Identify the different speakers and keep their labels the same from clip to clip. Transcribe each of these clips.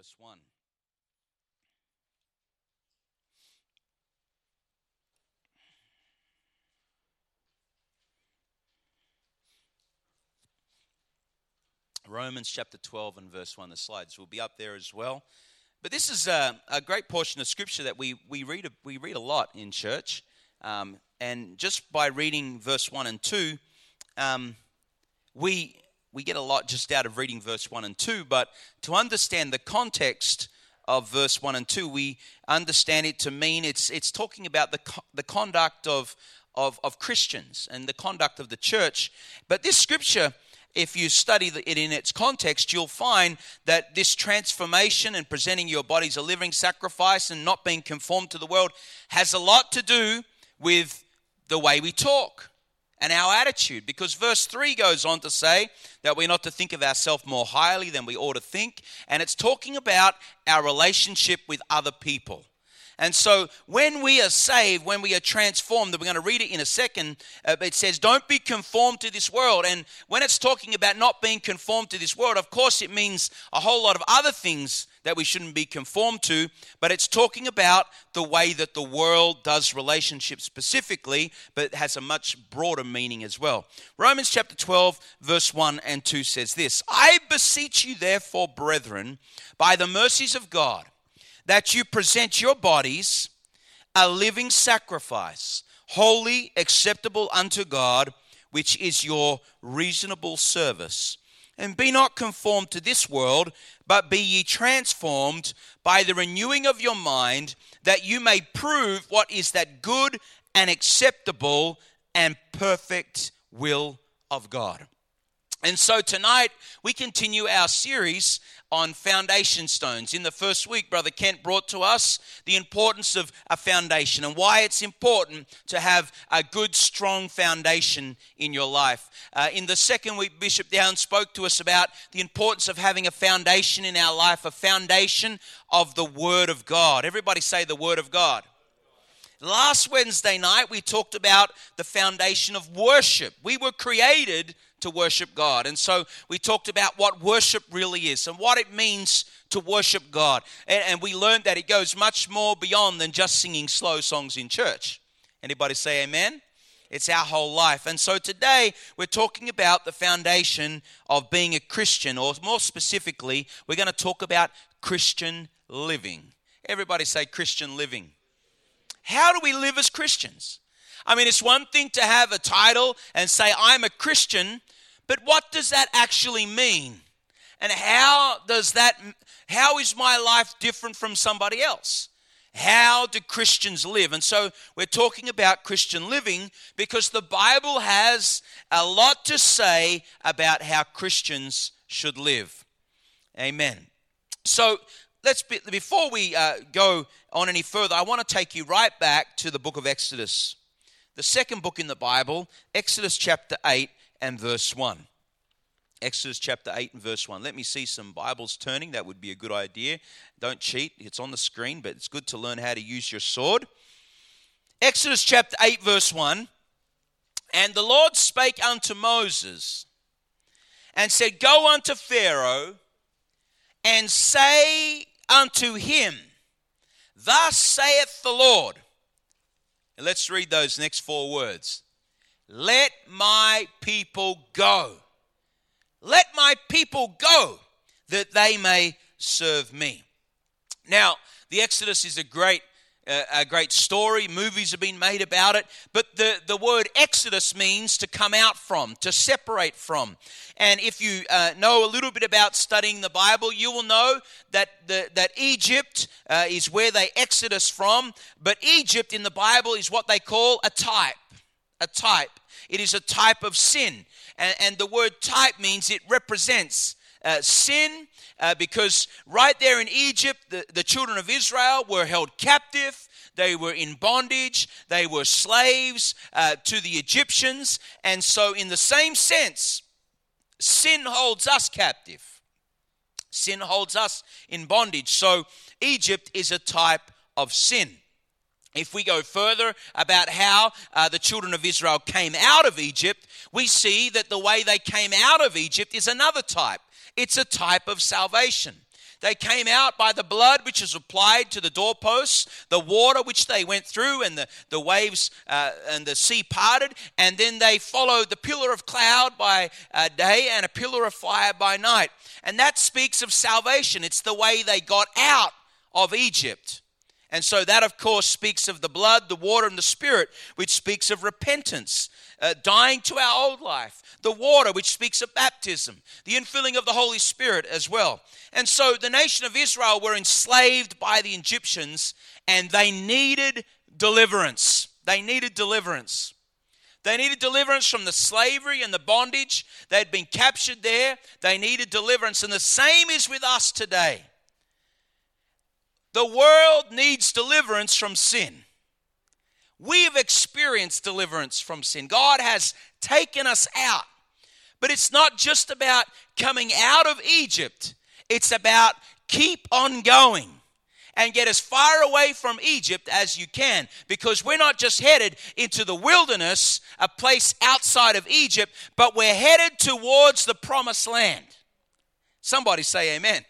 Speaker 1: verse 1. Romans chapter 12 and verse 1. The slides will be up there as well. But this is a great portion of Scripture that we read a lot in church. And just by reading verse 1 and 2, we get a lot just out of reading verse 1 and 2. But to understand the context of verse 1 and 2, we understand it to mean it's talking about the conduct of Christians and the conduct of the church. But this Scripture, if you study it in its context, you'll find that this transformation and presenting your body as a living sacrifice and not being conformed to the world has a lot to do with the way we talk and our attitude. Because verse 3 goes on to say that we're not to think of ourselves more highly than we ought to think. And it's talking about our relationship with other people. And so when we are saved, when we are transformed, and we're going to read it in a second, it says, don't be conformed to this world. And when it's talking about not being conformed to this world, of course it means a whole lot of other things that we shouldn't be conformed to, but it's talking about the way that the world does relationships specifically, but it has a much broader meaning as well. Romans chapter 12, verse 1 and 2 says this, I beseech you therefore, brethren, by the mercies of God, that you present your bodies a living sacrifice, holy, acceptable unto God, which is your reasonable service. And be not conformed to this world, but be ye transformed by the renewing of your mind, that you may prove what is that good and acceptable and perfect will of God. And so tonight we continue our series on foundation stones. In the first week, Brother Kent brought to us the importance of a foundation and why it's important to have a good, strong foundation in your life. In the second week, Bishop Down spoke to us about the importance of having a foundation in our life, a foundation of the Word of God. Everybody say the Word of God. Last Wednesday night, we talked about the foundation of worship. We were created to worship God. And so we talked about what worship really is and what it means to worship God. And we learned that it goes much more beyond than just singing slow songs in church. Anybody say amen? It's our whole life. And so today we're talking about the foundation of being a Christian, or more specifically, we're going to talk about Christian living. Everybody say Christian living. How do we live as Christians? I mean, it's one thing to have a title and say, I'm a Christian, but what does that actually mean? And how is my life different from somebody else? How do Christians live? And so we're talking about Christian living because the Bible has a lot to say about how Christians should live. Amen. So before we go on any further, I want to take you right back to the book of Exodus. The second book in the Bible, Exodus chapter 8 and verse 1. Exodus chapter 8 and verse 1. Let me see some Bibles turning. That would be a good idea. Don't cheat. It's on the screen, but it's good to learn how to use your sword. Exodus chapter 8 verse 1. And the Lord spake unto Moses and said, Go unto Pharaoh and say unto him, Thus saith the Lord. And let's read those next four words. Let my people go. Let my people go, that they may serve me. Now, the Exodus is a great story. Movies have been made about it. But the word Exodus means to come out from, to separate from. And if you know a little bit about studying the Bible, you will know that Egypt is where they exodus from. But Egypt in the Bible is what they call a type. A type. It is a type of sin. And the word type means it represents sin, because right there in Egypt, the children of Israel were held captive. They were in bondage. They were slaves to the Egyptians. And so in the same sense, sin holds us captive. Sin holds us in bondage. So Egypt is a type of sin. If we go further about how the children of Israel came out of Egypt, we see that the way they came out of Egypt is another type. It's a type of salvation. They came out by the blood which was applied to the doorposts, the water which they went through, and the waves and the sea parted. And then they followed the pillar of cloud by day and a pillar of fire by night. And that speaks of salvation. It's the way they got out of Egypt. And so that, of course, speaks of the blood, the water, and the Spirit, which speaks of repentance, dying to our old life. The water, which speaks of baptism, the infilling of the Holy Spirit as well. And so the nation of Israel were enslaved by the Egyptians, and they needed deliverance. They needed deliverance. They needed deliverance from the slavery and the bondage. They had been captured there. They needed deliverance. And the same is with us today. The world needs deliverance from sin. We have experienced deliverance from sin. God has taken us out. But it's not just about coming out of Egypt. It's about keep on going and get as far away from Egypt as you can, because we're not just headed into the wilderness, a place outside of Egypt, but we're headed towards the promised land. Somebody say amen.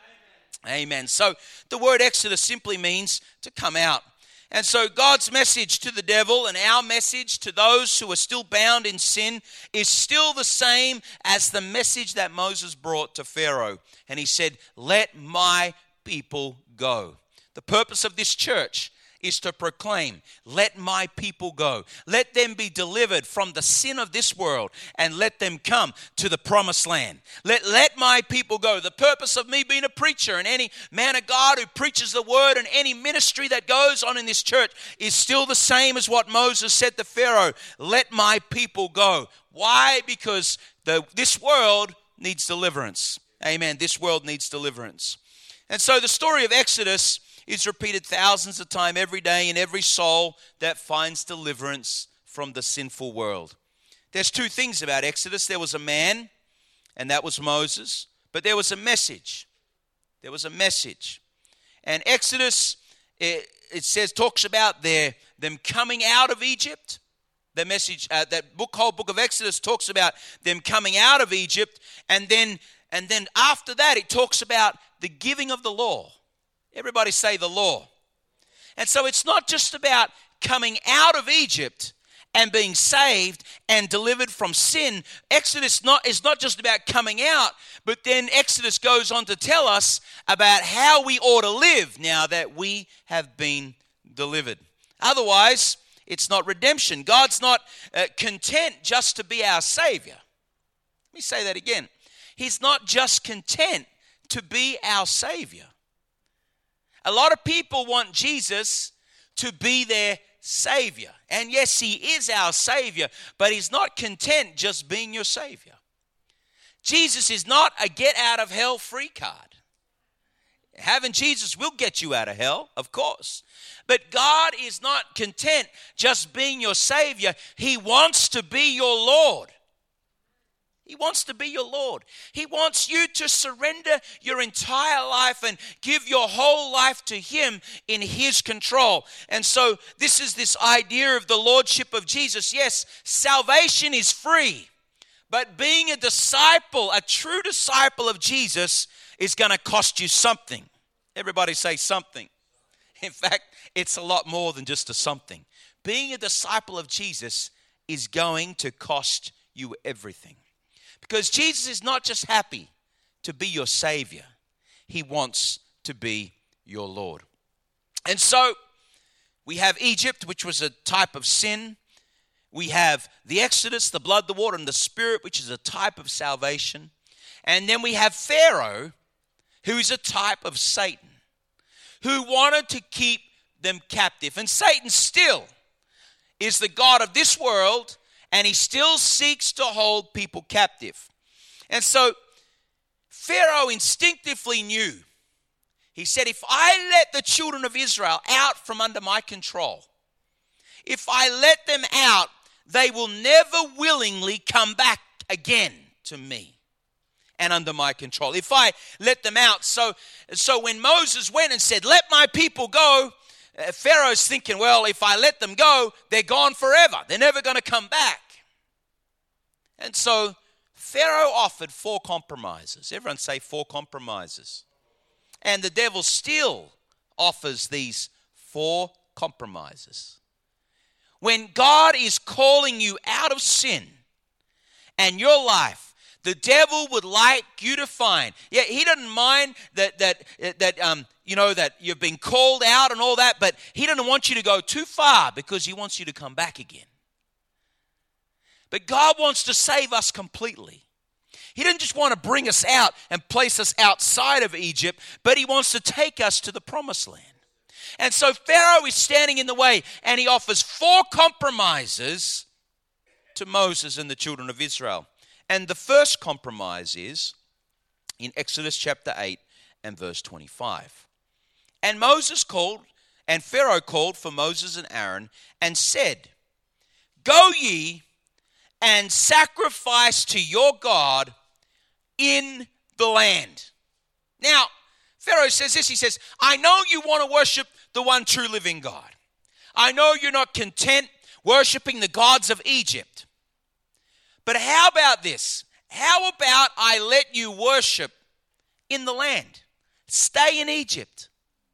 Speaker 1: Amen. So the word Exodus simply means to come out. And so God's message to the devil and our message to those who are still bound in sin is still the same as the message that Moses brought to Pharaoh. And he said, let my people go. The purpose of this church is to proclaim, let my people go. Let them be delivered from the sin of this world and let them come to the promised land. Let my people go. The purpose of me being a preacher and any man of God who preaches the word and any ministry that goes on in this church is still the same as what Moses said to Pharaoh, let my people go. Why? Because this world needs deliverance. Amen. This world needs deliverance. And so the story of Exodus is repeated thousands of times every day in every soul that finds deliverance from the sinful world. There's two things about Exodus. There was a man, and that was Moses, but there was a message. There was a message. And Exodus, it says, talks about them coming out of Egypt. The message, whole book of Exodus talks about them coming out of Egypt, and then after that it talks about the giving of the law. Everybody say the law. And so it's not just about coming out of Egypt and being saved and delivered from sin. Exodus is not just about coming out, but then Exodus goes on to tell us about how we ought to live now that we have been delivered. Otherwise, it's not redemption. God's not content just to be our Savior. Let me say that again. He's not just content to be our Savior. A lot of people want Jesus to be their Savior. And yes, He is our Savior, but He's not content just being your Savior. Jesus is not a get-out-of-hell free card. Having Jesus will get you out of hell, of course. But God is not content just being your Savior. He wants to be your Lord. He wants to be your Lord. He wants you to surrender your entire life and give your whole life to Him in His control. And so this is this idea of the Lordship of Jesus. Yes, salvation is free, but being a disciple, a true disciple of Jesus, is going to cost you something. Everybody say something. In fact, it's a lot more than just a something. Being a disciple of Jesus is going to cost you everything. Because Jesus is not just happy to be your Savior. He wants to be your Lord. And so we have Egypt, which was a type of sin. We have the Exodus, the blood, the water, and the Spirit, which is a type of salvation. And then we have Pharaoh, who is a type of Satan, who wanted to keep them captive. And Satan still is the god of this world, and he still seeks to hold people captive. And so Pharaoh instinctively knew. He said, if I let the children of Israel out from under my control, if I let them out, they will never willingly come back again to me and under my control. If I let them out. So when Moses went and said, let my people go, Pharaoh's thinking, well, if I let them go, they're gone forever. They're never going to come back. And so Pharaoh offered 4 compromises. Everyone say 4 compromises. And the devil still offers these 4 compromises. When God is calling you out of sin and your life, the devil would like you to find. Yeah, he doesn't mind that you've been called out and all that, but he doesn't want you to go too far because he wants you to come back again. But God wants to save us completely. He didn't just want to bring us out and place us outside of Egypt, but he wants to take us to the promised land. And so Pharaoh is standing in the way, and he offers 4 compromises to Moses and the children of Israel. And the first compromise is in Exodus chapter 8 and verse 25. And Pharaoh called for Moses and Aaron and said, "Go ye and sacrifice to your God in the land." Now, Pharaoh says this, he says, "I know you want to worship the one true living God. I know you're not content worshiping the gods of Egypt. But how about this? How about I let you worship in the land? Stay in Egypt.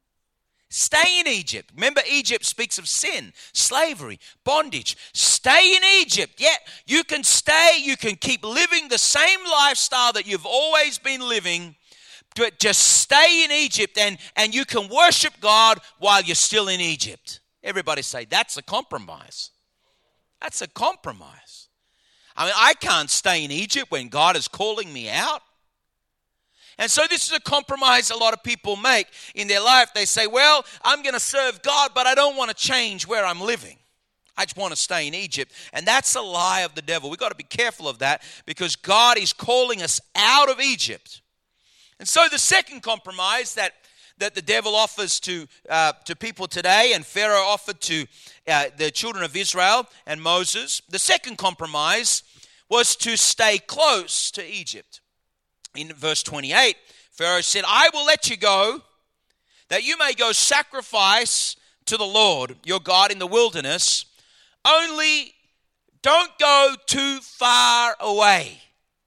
Speaker 1: Stay in Egypt." Remember, Egypt speaks of sin, slavery, bondage. Stay in Egypt. Yeah, you can stay. You can keep living the same lifestyle that you've always been living. Just stay in Egypt and you can worship God while you're still in Egypt. Everybody say, that's a compromise. That's a compromise. I mean, I can't stay in Egypt when God is calling me out. And so this is a compromise a lot of people make in their life. They say, well, I'm going to serve God, but I don't want to change where I'm living. I just want to stay in Egypt. And that's a lie of the devil. We've got to be careful of that because God is calling us out of Egypt. And so the second compromise that the devil offers to people today, and Pharaoh offered to the children of Israel and Moses, the second compromise was to stay close to Egypt. In verse 28, Pharaoh said, "I will let you go, that you may go sacrifice to the Lord your God in the wilderness. Only don't go too far away."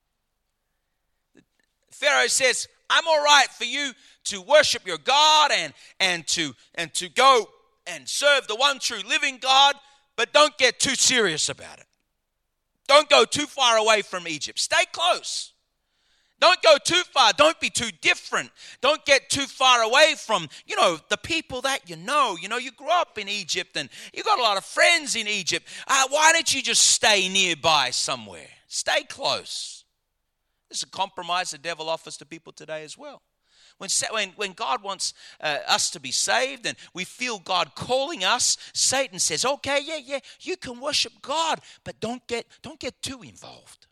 Speaker 1: Pharaoh says, "I'm all right for you to worship your God and to go and serve the one true living God, but don't get too serious about it. Don't go too far away from Egypt. Stay close. Don't go too far. Don't be too different. Don't get too far away from, the people that you know. You grew up in Egypt and you got a lot of friends in Egypt. Why don't you just stay nearby somewhere? Stay close." This is a compromise the devil offers to people today as well. When God wants us to be saved and we feel God calling us, Satan says, "Okay, yeah, you can worship God, but don't get too involved.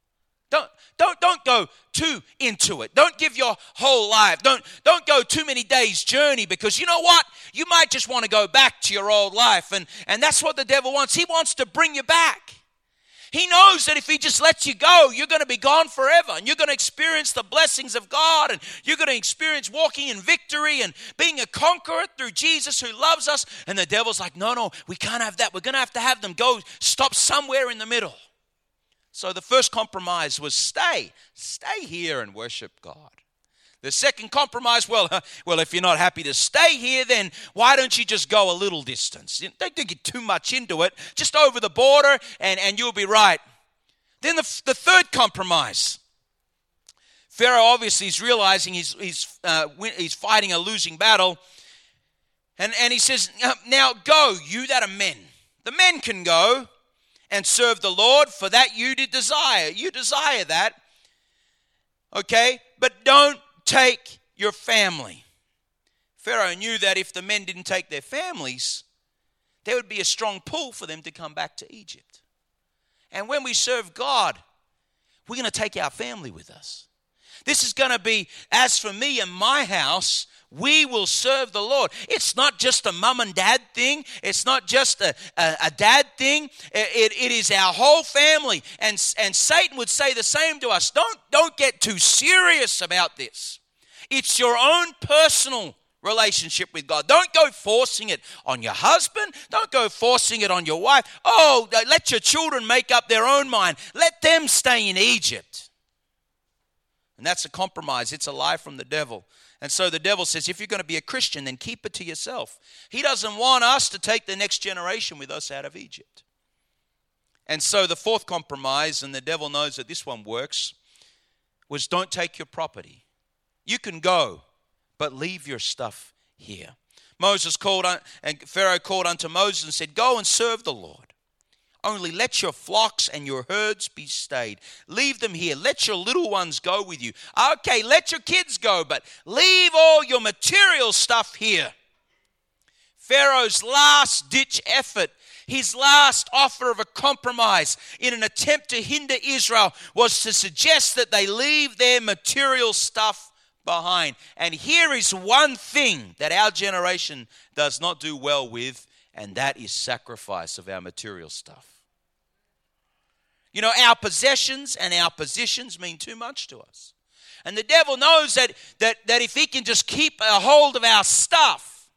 Speaker 1: Don't go too into it. Don't give your whole life. Don't go too many days' journey, because you know what? You might just want to go back to your old life, and that's what the devil wants. He wants to bring you back. He knows that if he just lets you go, you're going to be gone forever, and you're going to experience the blessings of God, and you're going to experience walking in victory and being a conqueror through Jesus who loves us. And the devil's like, no, we can't have that. We're going to have them go stop somewhere in the middle. So the first compromise was stay here and worship God. The second compromise, well, if you're not happy to stay here, then why don't you just go a little distance? Don't get too much into it. Just over the border and you'll be right. Then the third compromise. Pharaoh obviously is realizing he's fighting a losing battle. And he says, "Now go, you that are men. The men can go and serve the Lord, for that you did desire. You desire that. Okay? But don't take your family." Pharaoh knew that if the men didn't take their families, there would be a strong pull for them to come back to Egypt. And when we serve God, we're going to take our family with us. This is going to be, as for me and my house, we will serve the Lord. It's not just a mum and dad thing. It's not just a dad thing. It is our whole family. And Satan would say the same to us. Don't get too serious about this. It's your own personal relationship with God. Don't go forcing it on your husband. Don't go forcing it on your wife. Oh, let your children make up their own mind. Let them stay in Egypt. And that's a compromise. It's a lie from the devil. And so the devil says, if you're going to be a Christian, then keep it to yourself. He doesn't want us to take the next generation with us out of Egypt. And so the fourth compromise, and the devil knows that this one works, was don't take your property. You can go, but leave your stuff here. Pharaoh called unto Moses and said, go and serve the Lord. Only let your flocks and your herds be stayed. Leave them here. Let your little ones go with you. Okay, let your kids go, but leave all your material stuff here. Pharaoh's last-ditch effort, his last offer of a compromise in an attempt to hinder Israel was to suggest that they leave their material stuff behind. And here is one thing that our generation does not do well with, and that is sacrifice of our material stuff. You know, our possessions and our positions mean too much to us. And the devil knows that if he can just keep a hold of our stuff,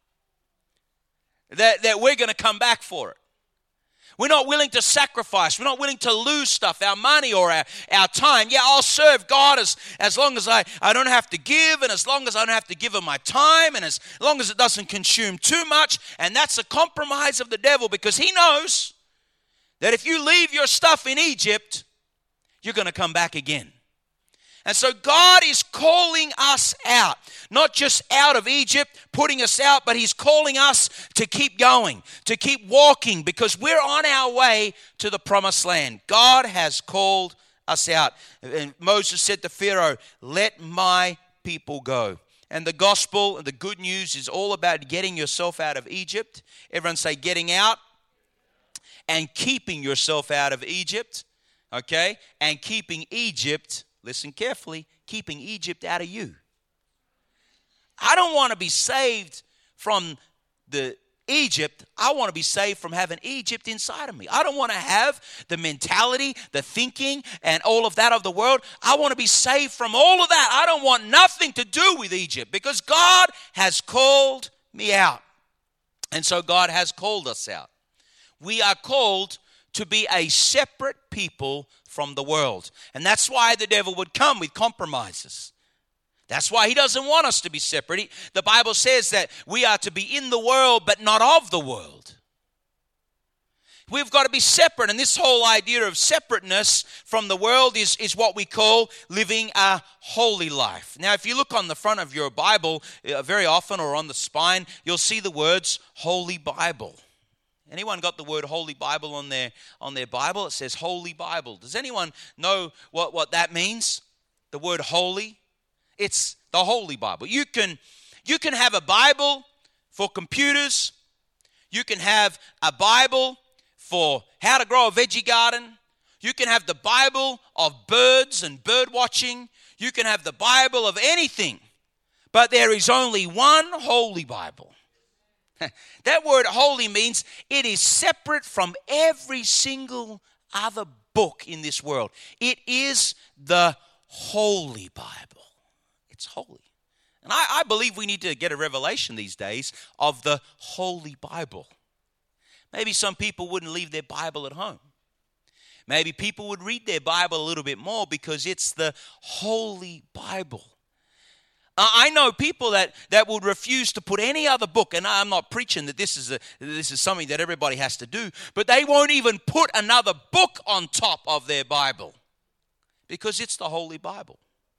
Speaker 1: that we're going to come back for it. We're not willing to sacrifice. We're not willing to lose stuff, our money or our time. Yeah, I'll serve God as long as I don't have to give, and as long as I don't have to give him my time, and as long as it doesn't consume too much. And that's a compromise of the devil, because he knows that if you leave your stuff in Egypt, you're going to come back again. And so God is calling us out, not just out of Egypt, putting us out, but he's calling us to keep going, to keep walking, because we're on our way to the promised land. God has called us out. And Moses said to Pharaoh, let my people go. And the gospel, the good news is all about getting yourself out of Egypt. Everyone say getting out and keeping yourself out of Egypt, okay? And keeping Egypt, listen carefully, keeping Egypt out of you. I don't want to be saved from the Egypt. I want to be saved from having Egypt inside of me. I don't want to have the mentality, the thinking, and all of that of the world. I want to be saved from all of that. I don't want nothing to do with Egypt, because God has called me out. And so God has called us out. We are called to be a separate people from the world. And that's why the devil would come with compromises. That's why he doesn't want us to be separate. The Bible says that we are to be in the world, but not of the world. We've got to be separate. And this whole idea of separateness from the world is what we call living a holy life. Now, if you look on the front of your Bible, very often, or on the spine, you'll see the words Holy Bible. Anyone got the word Holy Bible on their Bible? It says Holy Bible. Does anyone know what that means? The word holy? It's the Holy Bible. You can have a Bible for computers. You can have a Bible for how to grow a veggie garden. You can have the Bible of birds and bird watching. You can have the Bible of anything. But there is only one Holy Bible. That word holy means it is separate from every single other book in this world. It is the Holy Bible. It's holy. And I believe we need to get a revelation these days of the Holy Bible. Maybe some people wouldn't leave their Bible at home. Maybe people would read their Bible a little bit more, because it's the Holy Bible. I know people that would refuse to put any other book, and I'm not preaching that this is something that everybody has to do, but they won't even put another book on top of their Bible, because it's the Holy Bible.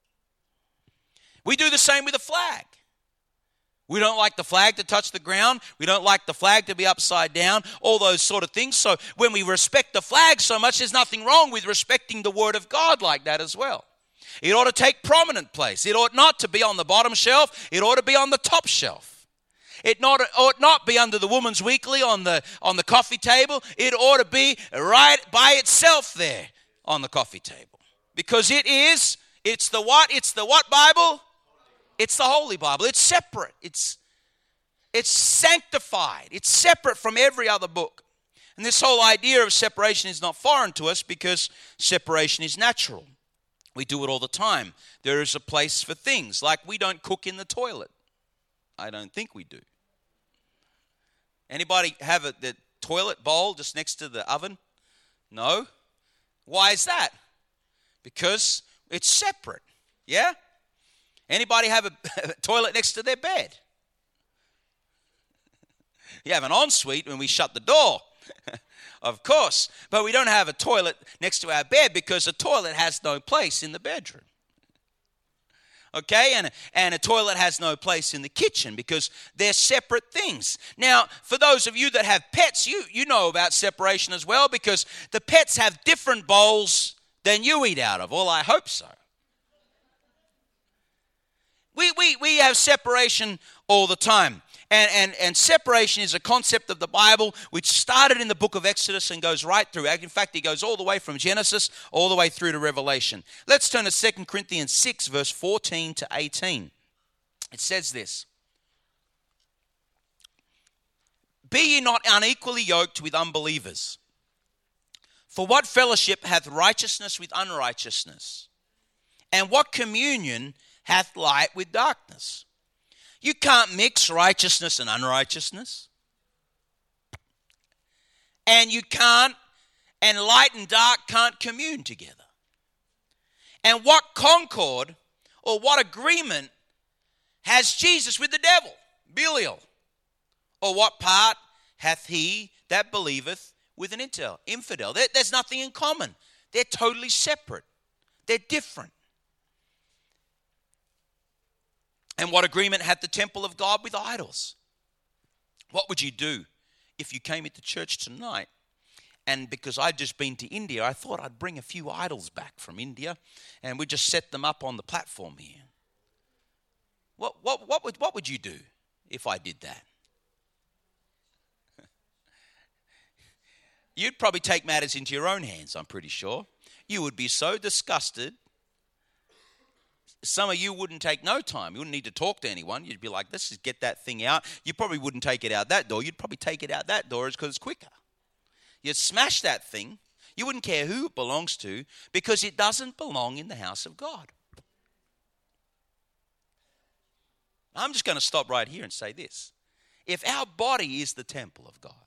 Speaker 1: We do the same with the flag. We don't like the flag to touch the ground. We don't like the flag to be upside down, all those sort of things. So when we respect the flag so much, there's nothing wrong with respecting the Word of God like that as well. It ought to take prominent place. It ought not to be on the bottom shelf. It ought to be on the top shelf. It ought not be under the Woman's Weekly on the coffee table. It ought to be right by itself there on the coffee table. Because it's the what? It's the what Bible? It's the Holy Bible. It's separate. It's sanctified. It's separate from every other book. And this whole idea of separation is not foreign to us, because separation is natural. We do it all the time. There is a place for things, like we don't cook in the toilet. I don't think we do. Anybody have the toilet bowl just next to the oven? No? Why is that? Because it's separate. Yeah? Anybody have a toilet next to their bed? You have an ensuite when we shut the door. Of course. But we don't have a toilet next to our bed because a toilet has no place in the bedroom. Okay, and a toilet has no place in the kitchen because they're separate things. Now, for those of you that have pets, you know about separation as well because the pets have different bowls than you eat out of. Well, I hope so. We have separation all the time. And separation is a concept of the Bible which started in the book of Exodus and goes right through. In fact, it goes all the way from Genesis all the way through to Revelation. Let's turn to 2 Corinthians 6, verse 14 to 18. It says this. Be ye not unequally yoked with unbelievers. For what fellowship hath righteousness with unrighteousness? And what communion hath light with darkness? You can't mix righteousness and unrighteousness. And and light and dark can't commune together. And what concord or what agreement has Jesus with the devil, Belial? Or what part hath he that believeth with an infidel? There's nothing in common. They're totally separate. They're different. And what agreement hath the temple of God with idols? What would you do if you came into church tonight and because I'd just been to India, I thought I'd bring a few idols back from India and we'd just set them up on the platform here? What would you do if I did that? You'd probably take matters into your own hands, I'm pretty sure. You would be so disgusted. Some of you wouldn't take no time. You wouldn't need to talk to anyone. You'd be like, let's just get that thing out. You probably wouldn't take it out that door. You'd probably take it out that door because it's quicker. You'd smash that thing. You wouldn't care who it belongs to because it doesn't belong in the house of God. I'm just going to stop right here and say this. If our body is the temple of God,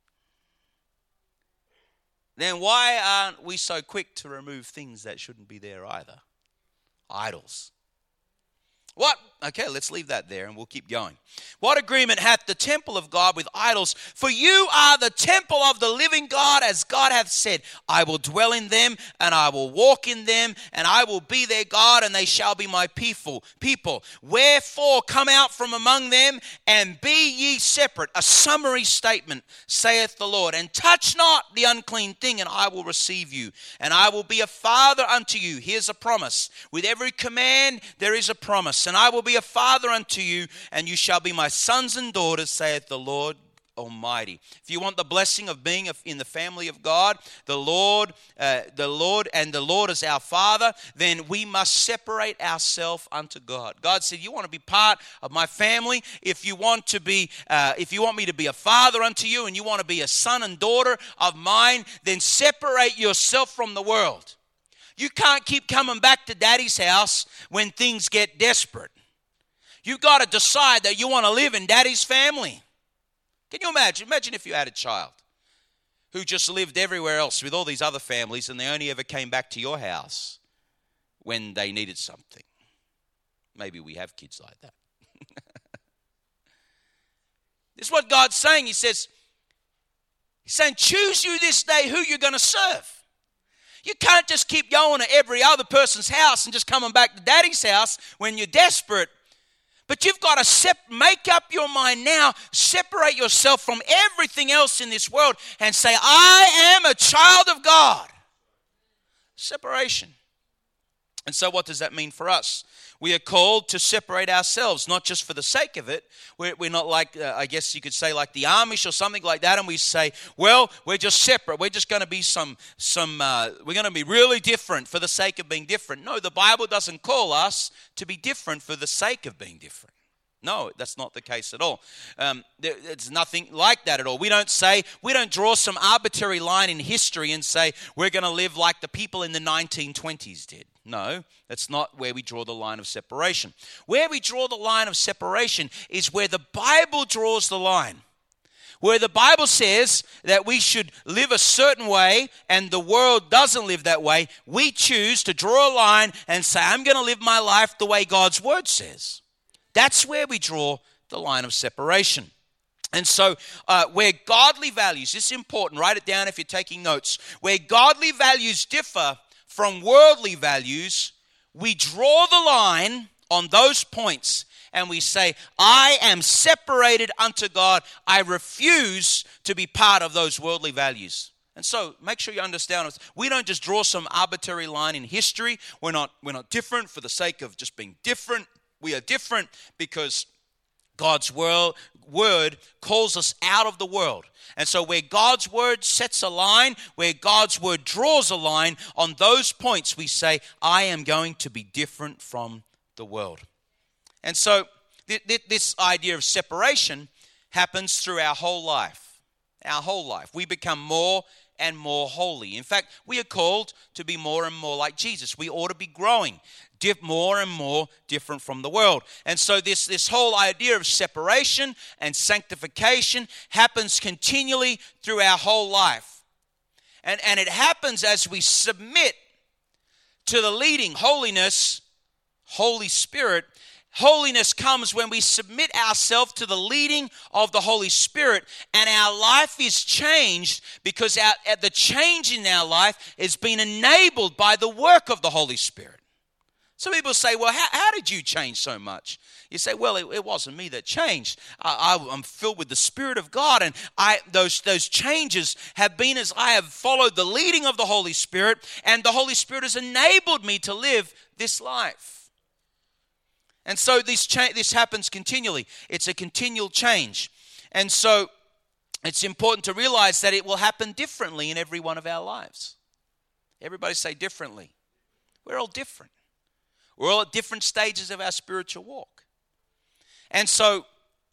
Speaker 1: then why aren't we so quick to remove things that shouldn't be there either? Idols. What? Okay, let's leave that there and we'll keep going. What agreement hath the temple of God with idols? For you are the temple of the living God, as God hath said, I will dwell in them and I will walk in them and I will be their God and they shall be my people. Wherefore come out from among them and be ye separate. A summary statement, saith the Lord. And touch not the unclean thing and I will receive you. And I will be a father unto you. Here's a promise. With every command there is a promise. And I will be a father unto you, and you shall be my sons and daughters, saith the Lord Almighty. If you want the blessing of being in the family of God, the Lord is our Father, then we must separate ourselves unto God. God said, you want to be part of my family? If you want me to be a father unto you, and you want to be a son and daughter of mine, then separate yourself from the world. You can't keep coming back to daddy's house when things get desperate. You've got to decide that you want to live in daddy's family. Can you imagine? Imagine if you had a child who just lived everywhere else with all these other families and they only ever came back to your house when they needed something. Maybe we have kids like that. This is what God's saying. He's saying, choose you this day who you're going to serve. You can't just keep going to every other person's house and just coming back to daddy's house when you're desperate. But you've got to make up your mind now, separate yourself from everything else in this world and say, I am a child of God. Separation. And so what does that mean for us? We are called to separate ourselves, not just for the sake of it. We're not like, I guess you could say like the Amish or something like that, and we say, well, we're just separate. We're just going to be we're going to be really different for the sake of being different. No, the Bible doesn't call us to be different for the sake of being different. No, that's not the case at all. It's nothing like that at all. We don't draw some arbitrary line in history and say we're going to live like the people in the 1920s did. No, that's not where we draw the line of separation. Where we draw the line of separation is where the Bible draws the line. where the Bible says that we should live a certain way and the world doesn't live that way, we choose to draw a line and say, I'm going to live my life the way God's word says. That's where we draw the line of separation. And so where godly values, this is important, write it down if you're taking notes, where godly values differ from worldly values, we draw the line on those points and we say, I am separated unto God. I refuse to be part of those worldly values. And so make sure you understand, we don't just draw some arbitrary line in history. We're not different for the sake of just being different. We are different because God's word calls us out of the world. And so where God's word sets a line, where God's word draws a line, on those points we say, I am going to be different from the world. And so this idea of separation happens through our whole life. Our whole life. We become more and more holy. In fact, we are called to be more and more like Jesus. We ought to be growing, more and more different from the world. And so this whole idea of separation and sanctification happens continually through our whole life. And it happens as we submit to the leading holiness, Holy Spirit. Holiness comes when we submit ourselves to the leading of the Holy Spirit, and our life is changed because the change in our life is being enabled by the work of the Holy Spirit. Some people say, well, how did you change so much? You say, well, it wasn't me that changed. I'm filled with the Spirit of God, and those changes have been as I have followed the leading of the Holy Spirit, and the Holy Spirit has enabled me to live this life. And so this happens continually. It's a continual change. And so it's important to realize that it will happen differently in every one of our lives. Everybody say differently. We're all different. We're all at different stages of our spiritual walk. And so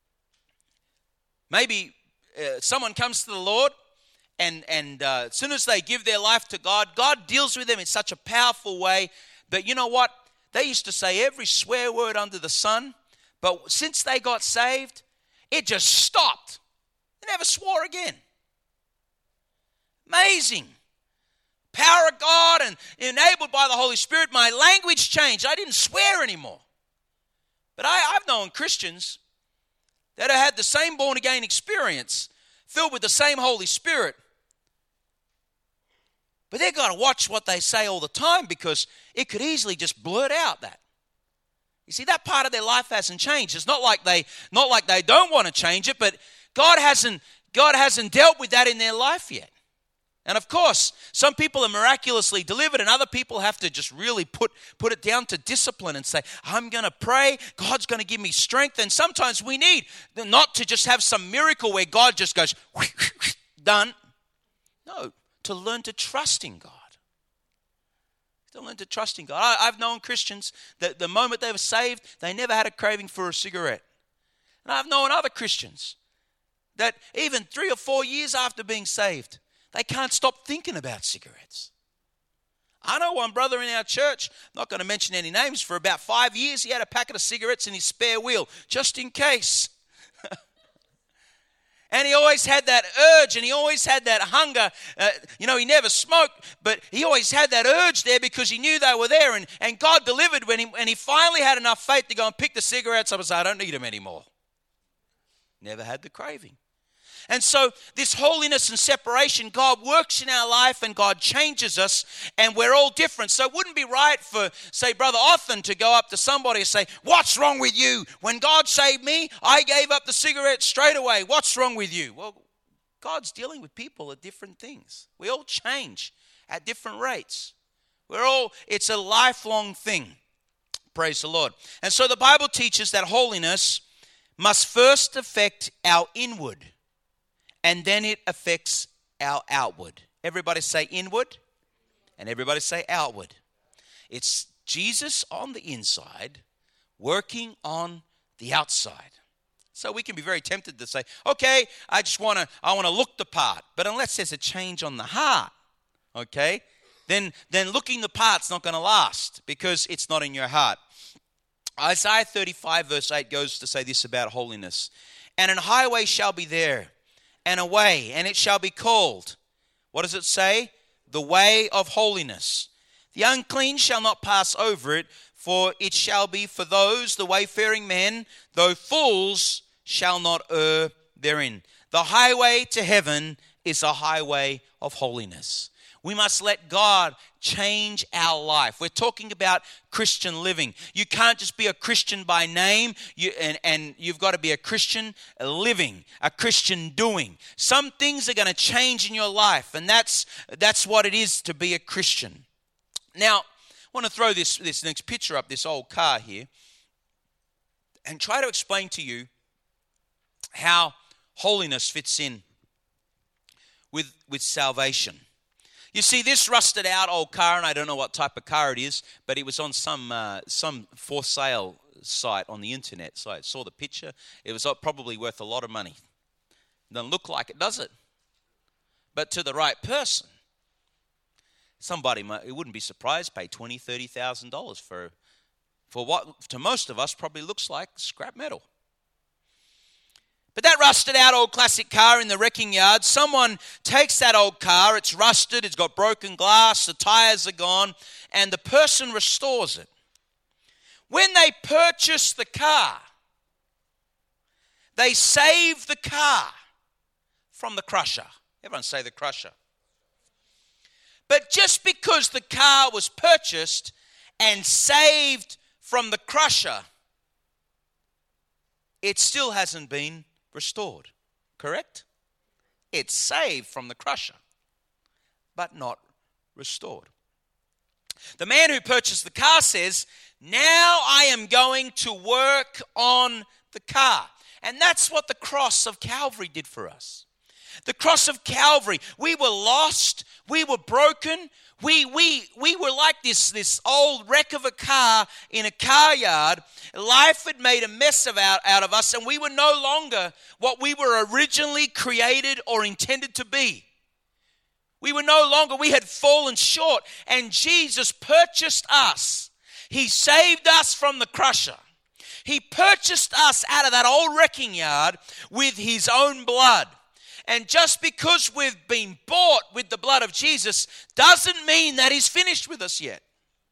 Speaker 1: maybe someone comes to the Lord and as soon as they give their life to God, God deals with them in such a powerful way. But you know what? They used to say every swear word under the sun, but since they got saved, it just stopped. They never swore again. Amazing. Power of God and enabled by the Holy Spirit, my language changed. I didn't swear anymore. But I've known Christians that have had the same born-again experience, filled with the same Holy Spirit, but they've got to watch what they say all the time because it could easily just blurt out that. You see, that part of their life hasn't changed. It's not like they don't want to change it, but God hasn't dealt with that in their life yet. And of course, some people are miraculously delivered and other people have to just really put it down to discipline and say, I'm going to pray, God's going to give me strength. And sometimes we need not to just have some miracle where God just goes, done. No. To learn to trust in God. To learn to trust in God. I've known Christians that the moment they were saved, they never had a craving for a cigarette. And I've known other Christians that even 3 or 4 years after being saved, they can't stop thinking about cigarettes. I know one brother in our church, not going to mention any names, for about 5 years he had a packet of cigarettes in his spare wheel, just in case. And he always had that urge and he always had that hunger. He never smoked, but he always had that urge there because he knew they were there. And God delivered when he finally had enough faith to go and pick the cigarettes up and say, I don't need them anymore. Never had the craving. And so this holiness and separation, God works in our life and God changes us and we're all different. So it wouldn't be right for, say, Brother Othen to go up to somebody and say, what's wrong with you? When God saved me, I gave up the cigarette straight away. What's wrong with you? Well, God's dealing with people at different things. We all change at different rates. It's a lifelong thing. Praise the Lord. And so the Bible teaches that holiness must first affect our inward. And then it affects our outward. Everybody say inward, and everybody say outward. It's Jesus on the inside, working on the outside. So we can be very tempted to say, okay, I want to look the part. But unless there's a change on the heart, okay, then looking the part's not going to last because it's not in your heart. Isaiah 35 verse 8 goes to say this about holiness. And an highway shall be there, and a way, and it shall be called, what does it say? The way of holiness. The unclean shall not pass over it, for it shall be for those, the wayfaring men, though fools shall not err therein. The highway to heaven is a highway of holiness. We must let God change our life. We're talking about Christian living. You can't just be a Christian by name, and you've got to be a Christian living, a Christian doing. Some things are going to change in your life, and that's what it is to be a Christian. Now, I want to throw this next picture up, this old car here, and try to explain to you how holiness fits in with salvation. You see, this rusted out old car, and I don't know what type of car it is, but it was on some for sale site on the internet. So I saw the picture. It was probably worth a lot of money. Doesn't look like it, does it? But to the right person, somebody it wouldn't be surprised pay $20,000, $30,000 for what to most of us probably looks like scrap metal. But that rusted out old classic car in the wrecking yard, someone takes that old car, it's rusted, it's got broken glass, the tires are gone, and the person restores it. When they purchase the car, they save the car from the crusher. Everyone say the crusher. But just because the car was purchased and saved from the crusher, it still hasn't been restored, correct? It's saved from the crusher, but not restored. The man who purchased the car says, now I am going to work on the car. And that's what the cross of Calvary did for us. The cross of Calvary, we were lost, we were broken, we were like this old wreck of a car in a car yard. Life had made a mess out of us, and we were no longer what we were originally created or intended to be. We had fallen short, and Jesus purchased us. He saved us from the crusher. He purchased us out of that old wrecking yard with his own blood. And just because we've been bought with the blood of Jesus doesn't mean that he's finished with us yet.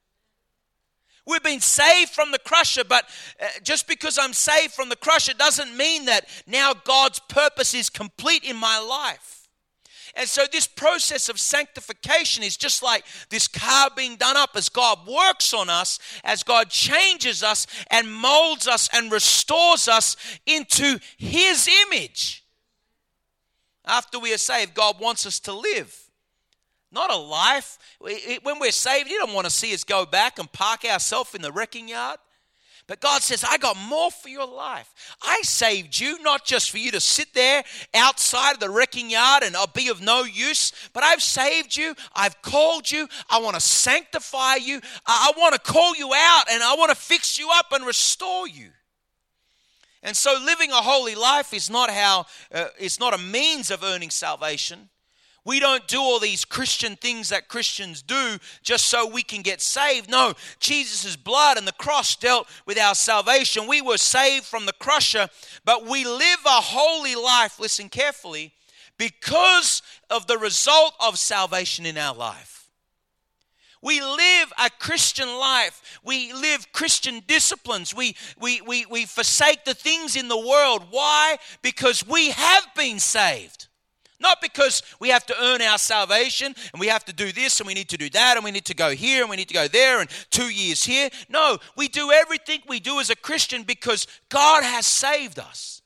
Speaker 1: We've been saved from the crusher, but just because I'm saved from the crusher doesn't mean that now God's purpose is complete in my life. And so this process of sanctification is just like this car being done up as God works on us, as God changes us and molds us and restores us into his image. After we are saved, God wants us to live, not a life. When we're saved, he don't want to see us go back and park ourselves in the wrecking yard. But God says, I got more for your life. I saved you, not just for you to sit there outside of the wrecking yard and be of no use, but I've saved you. I've called you. I want to sanctify you. I want to call you out, and I want to fix you up and restore you. And so living a holy life is not it's not a means of earning salvation. We don't do all these Christian things that Christians do just so we can get saved. No, Jesus' blood and the cross dealt with our salvation. We were saved from the crusher, but we live a holy life, listen carefully, because of the result of salvation in our life. We live a Christian life. We live Christian disciplines. We forsake the things in the world. Why? Because we have been saved. Not because we have to earn our salvation and we have to do this and we need to do that and we need to go here and we need to go there and 2 years here. No, we do everything we do as a Christian because God has saved us.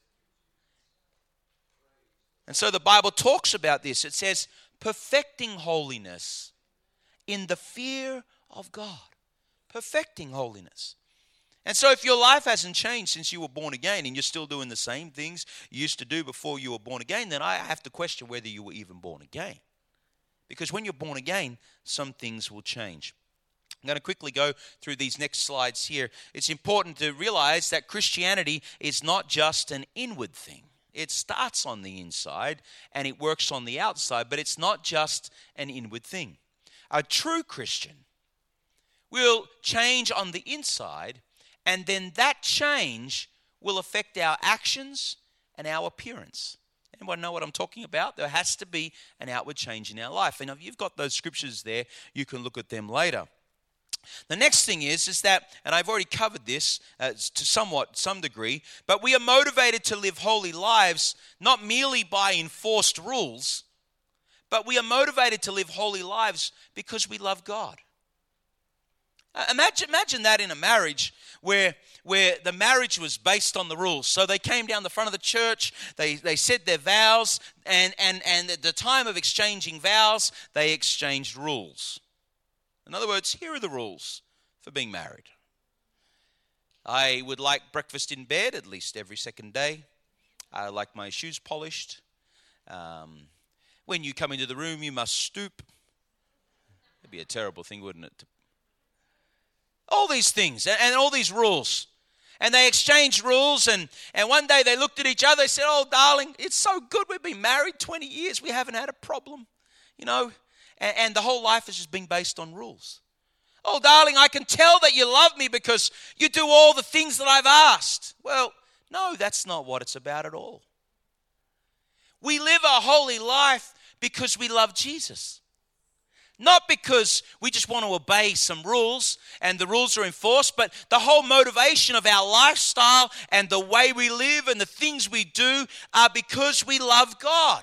Speaker 1: And so the Bible talks about this. It says, perfecting holiness in the fear of God. Perfecting holiness. And so if your life hasn't changed since you were born again and you're still doing the same things you used to do before you were born again, then I have to question whether you were even born again. Because when you're born again, some things will change. I'm going to quickly go through these next slides here. It's important to realize that Christianity is not just an inward thing. It starts on the inside and it works on the outside, but it's not just an inward thing. A true Christian will change on the inside, and then that change will affect our actions and our appearance. Anybody know what I'm talking about? There has to be an outward change in our life. And if you've got those scriptures there, you can look at them later. The next thing is that, and I've already covered this to some degree, but we are motivated to live holy lives not merely by enforced rules, but we are motivated to live holy lives because we love God. Imagine that in a marriage where the marriage was based on the rules. So they came down the front of the church, they said their vows, and at the time of exchanging vows, they exchanged rules. In other words, here are the rules for being married. I would like breakfast in bed at least every second day. I like my shoes polished. When you come into the room, you must stoop. It'd be a terrible thing, wouldn't it? All these things and all these rules. And they exchanged rules, and one day they looked at each other, they said, "Oh, darling, it's so good. We've been married 20 years. We haven't had a problem, you know." And the whole life has just been based on rules. "Oh, darling, I can tell that you love me because you do all the things that I've asked." Well, no, that's not what it's about at all. We live a holy life because we love Jesus. Not because we just want to obey some rules and the rules are enforced, but the whole motivation of our lifestyle and the way we live and the things we do are because we love God.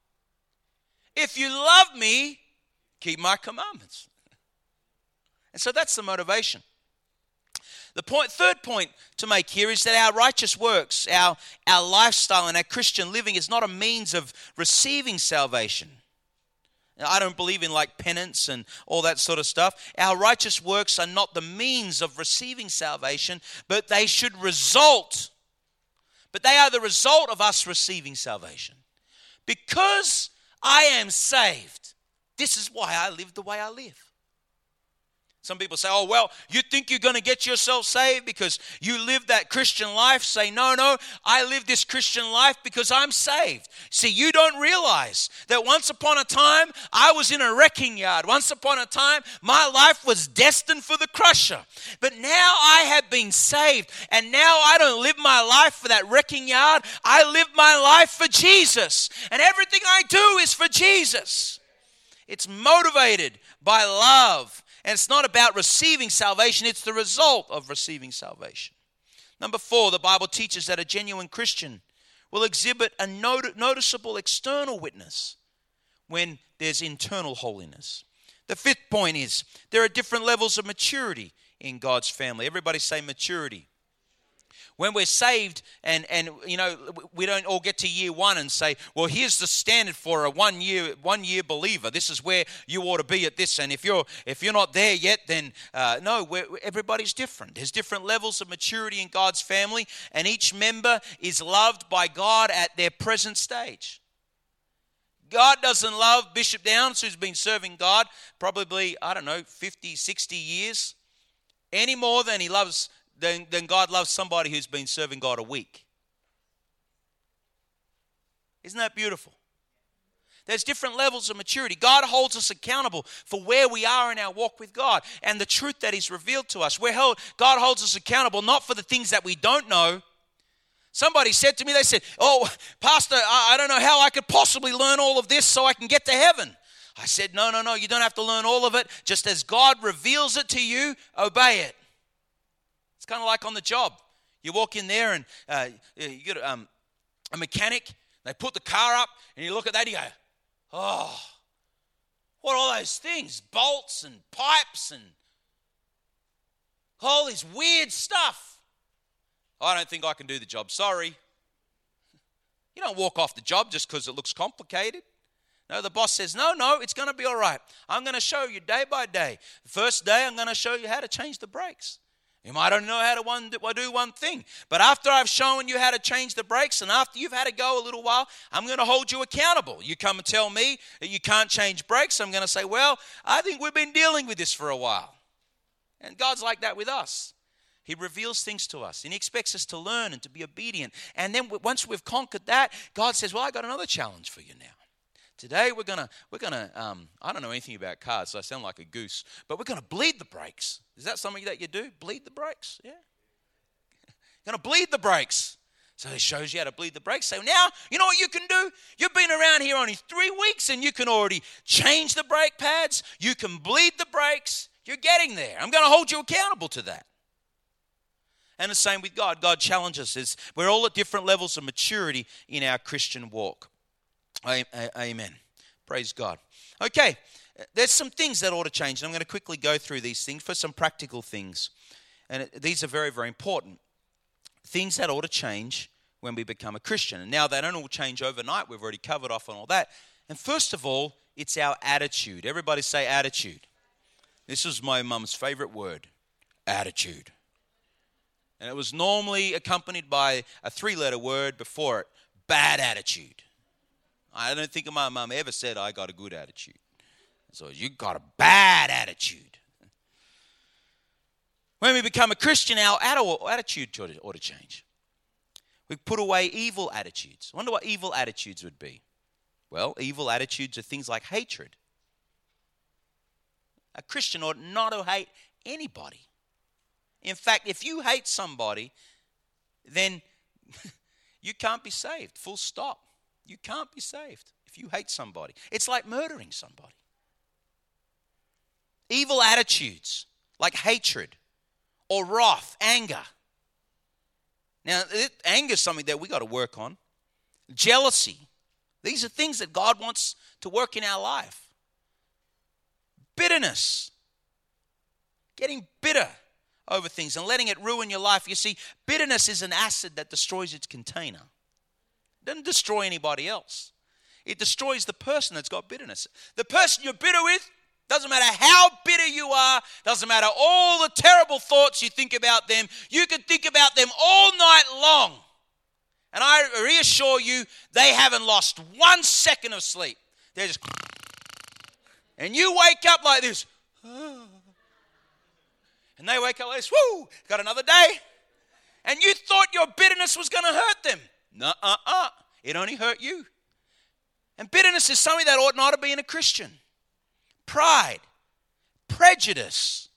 Speaker 1: If you love me, keep my commandments. And so that's the motivation. The third point to make here is that our righteous works, our lifestyle and our Christian living is not a means of receiving salvation. Now, I don't believe in like penance and all that sort of stuff. Our righteous works are not the means of receiving salvation, but they should result. But they are the result of us receiving salvation. Because I am saved, this is why I live the way I live. Some people say, "Oh, well, you think you're going to get yourself saved because you live that Christian life?" Say, no, I live this Christian life because I'm saved. See, you don't realize that once upon a time, I was in a wrecking yard. Once upon a time, my life was destined for the crusher. But now I have been saved, and now I don't live my life for that wrecking yard. I live my life for Jesus, and everything I do is for Jesus. It's motivated by love. And it's not about receiving salvation, it's the result of receiving salvation. Number 4, the Bible teaches that a genuine Christian will exhibit a noticeable external witness when there's internal holiness. The 5th point is there are different levels of maturity in God's family. Everybody say maturity. When we're saved and you know, we don't all get to year 1 and say, "Well, here's the standard for a one year believer. This is where you ought to be at this." And if you're not there yet, then no, everybody's different. There's different levels of maturity in God's family, and each member is loved by God at their present stage. God doesn't love Bishop Downs, who's been serving God probably, 50, 60 years, any more than he loves Then God loves somebody who's been serving God a week. Isn't that beautiful? There's different levels of maturity. God holds us accountable for where we are in our walk with God and the truth that He's revealed to us. God holds us accountable not for the things that we don't know. Somebody said to me, they said, "Oh, Pastor, I don't know how I could possibly learn all of this so I can get to heaven." I said, no, you don't have to learn all of it. Just as God reveals it to you, obey it. It's kind of like on the job. You walk in there and you get a mechanic. They put the car up and you look at that and you go, "Oh, what are all those things? Bolts and pipes and all this weird stuff. I don't think I can do the job. Sorry." You don't walk off the job just because it looks complicated. No, the boss says, no, it's going to be all right. I'm going to show you day by day. The first day, I'm going to show you how to change the brakes. You might not know how to do one thing. But after I've shown you how to change the brakes and after you've had to go a little while, I'm going to hold you accountable. You come and tell me that you can't change brakes. I'm going to say, "Well, I think we've been dealing with this for a while." And God's like that with us. He reveals things to us and He expects us to learn and to be obedient. And then once we've conquered that, God says, "Well, I got another challenge for you now. Today we're gonna I don't know anything about cars, so I sound like a goose, but we're gonna bleed the brakes." Is that something that you do? Bleed the brakes? Yeah. You're gonna bleed the brakes. So it shows you how to bleed the brakes. So now, you know what you can do? You've been around here only 3 weeks and you can already change the brake pads. You can bleed the brakes. You're getting there. I'm going to hold you accountable to that. And the same with God. God challenges us. We're all at different levels of maturity in our Christian walk. Amen. Praise God. Okay, there's some things that ought to change. And I'm going to quickly go through these things for some practical things. And these are very, very important. Things that ought to change when we become a Christian. And now they don't all change overnight. We've already covered off on all that. And first of all, it's our attitude. Everybody say attitude. This is my mum's favorite word, attitude. And it was normally accompanied by a 3-letter word before it, bad attitude. I don't think my mum ever said, I got a good attitude. So you got a bad attitude. When we become a Christian, our attitude ought to change. We put away evil attitudes. I wonder what evil attitudes would be. Well, evil attitudes are things like hatred. A Christian ought not to hate anybody. In fact, if you hate somebody, then you can't be saved. Full stop. You can't be saved if you hate somebody. It's like murdering somebody. Evil attitudes like hatred or wrath, anger. Now, anger is something that we got to work on. Jealousy. These are things that God wants to work in our life. Bitterness. Getting bitter over things and letting it ruin your life. You see, bitterness is an acid that destroys its container. It doesn't destroy anybody else. It destroys the person that's got bitterness. The person you're bitter with, doesn't matter how bitter you are, doesn't matter all the terrible thoughts you think about them, you can think about them all night long. And I reassure you, they haven't lost 1 second of sleep. They're just... And you wake up like this. And they wake up like this. Woo! Got another day. And you thought your bitterness was going to hurt them. Nuh-uh. It only hurt you. And bitterness is something that ought not to be in a Christian. Pride, prejudice,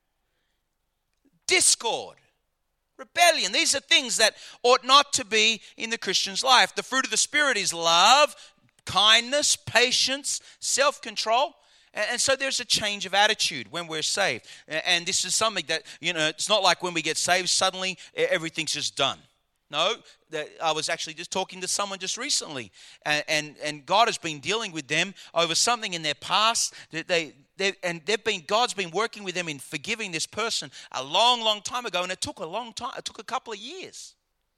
Speaker 1: discord, rebellion. These are things that ought not to be in the Christian's life. The fruit of the Spirit is love, kindness, patience, self-control. And so there's a change of attitude when we're saved. And this is something that, it's not like when we get saved, suddenly everything's just done. No, I was actually just talking to someone just recently, and God has been dealing with them over something in their past. God's been working with them in forgiving this person a long, long time ago, and it took a long time. It took a couple of years.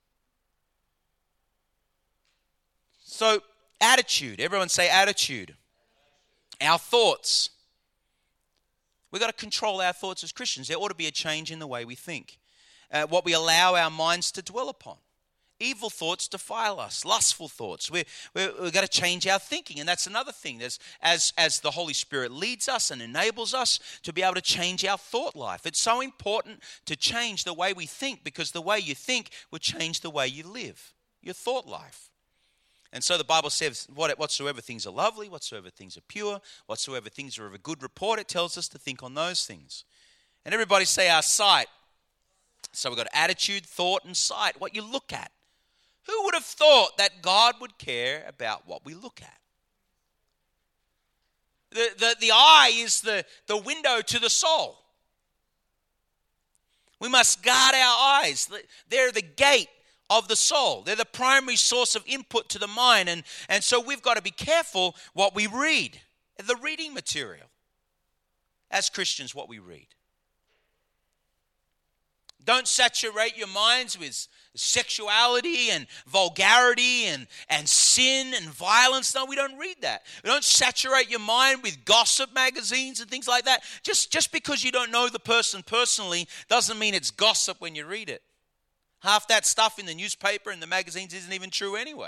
Speaker 1: So, attitude. Everyone say attitude. Our thoughts. We've got to control our thoughts as Christians. There ought to be a change in the way we think. What we allow our minds to dwell upon. Evil thoughts defile us. Lustful thoughts. We've got to change our thinking. And that's another thing. As the Holy Spirit leads us and enables us to be able to change our thought life. It's so important to change the way we think, because the way you think will change the way you live. Your thought life. And so the Bible says, whatsoever things are lovely, whatsoever things are pure, whatsoever things are of a good report, it tells us to think on those things. And everybody say our sight. So we've got attitude, thought, and sight, what you look at. Who would have thought that God would care about what we look at? The eye is the window to the soul. We must guard our eyes. They're the gate of the soul. They're the primary source of input to the mind. And so we've got to be careful what we read. The reading material. As Christians, what we read. Don't saturate your minds with sexuality and vulgarity and sin and violence. No, we don't read that. We don't saturate your mind with gossip magazines and things like that. Just because you don't know the person personally doesn't mean it's gossip when you read it. Half that stuff in the newspaper and the magazines isn't even true anyway.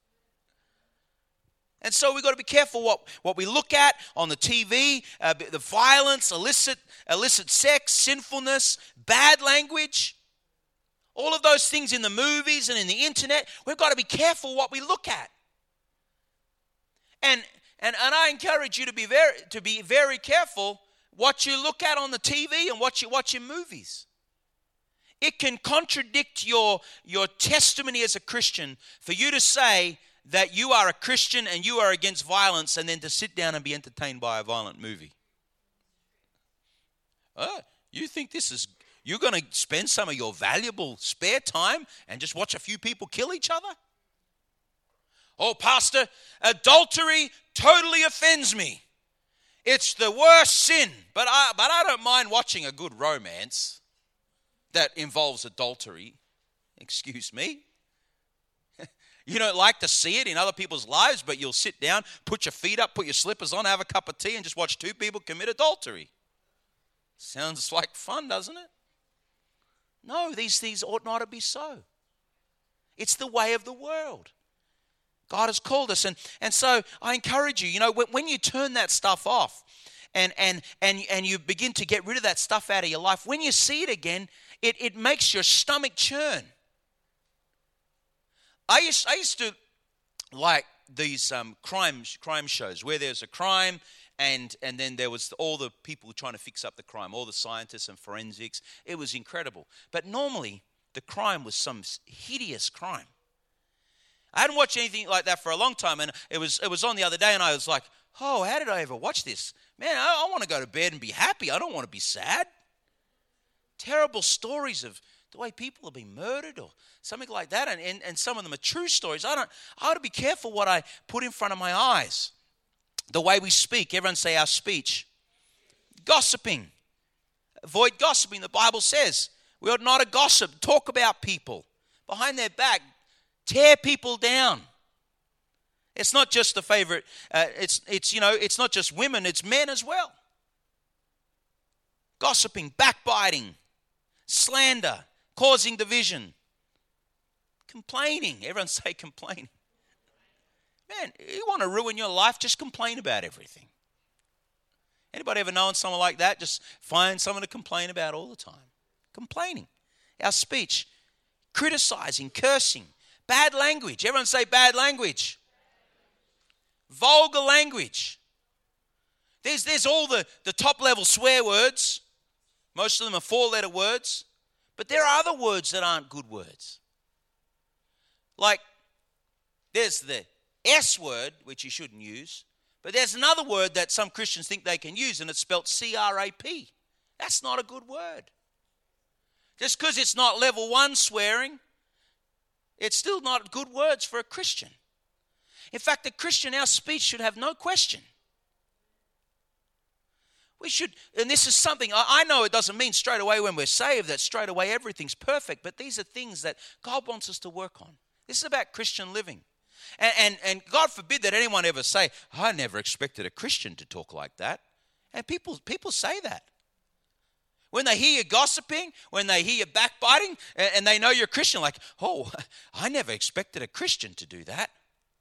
Speaker 1: And so we've got to be careful what we look at on the TV, the violence, illicit sex, sinfulness, bad language, all of those things in the movies and in the internet. We've got to be careful what we look at. And I encourage you to be very careful what you look at on the TV and what you watch in movies. it can contradict your testimony as a Christian for you to say that you are a Christian and you are against violence, and then to sit down and be entertained by a violent movie. You think you're going to spend some of your valuable spare time and just watch a few people kill each other? Oh, Pastor, adultery totally offends me. It's the worst sin, but I don't mind watching a good romance that involves adultery. Excuse me. You don't like to see it in other people's lives, but you'll sit down, put your feet up, put your slippers on, have a cup of tea, and just watch two people commit adultery. Sounds like fun, doesn't it? No, these things ought not to be so. It's the way of the world. God has called us. And so I encourage you, when you turn that stuff off and you begin to get rid of that stuff out of your life, when you see it again, it makes your stomach churn. I used to like these crime shows where there's a crime and then there was all the people trying to fix up the crime, all the scientists and forensics. It was incredible. But normally the crime was some hideous crime. I hadn't watched anything like that for a long time, and it was on the other day, and I was like, oh, how did I ever watch this? Man, I want to go to bed and be happy. I don't want to be sad. Terrible stories of the way people have been murdered or something like that, and some of them are true stories. I ought to be careful what I put in front of my eyes. The way we speak, everyone say our speech. Gossiping. Avoid gossiping. The Bible says we ought not to gossip, talk about people behind their back. Tear people down. It's not just the favorite. It's not just women. It's men as well. Gossiping, backbiting, slander, causing division, complaining. Everyone say complaining. Man, you want to ruin your life? Just complain about everything. Anybody ever known someone like that? Just find someone to complain about all the time. Complaining. Our speech, criticizing, cursing. Bad language. Everyone say bad language. Vulgar language. There's all the top level swear words. Most of them are 4-letter words. But there are other words that aren't good words. Like there's the S word, which you shouldn't use. But there's another word that some Christians think they can use, and it's spelled C-R-A-P. That's not a good word. Just because it's not level 1 swearing, it's still not good words for a Christian. In fact, a Christian, our speech should have no question. We should, and this is something, I know it doesn't mean straight away when we're saved that straight away everything's perfect, but these are things that God wants us to work on. This is about Christian living. And God forbid that anyone ever say, I never expected a Christian to talk like that. And people say that. When they hear you gossiping, when they hear you backbiting, and they know you're a Christian, like, oh, I never expected a Christian to do that.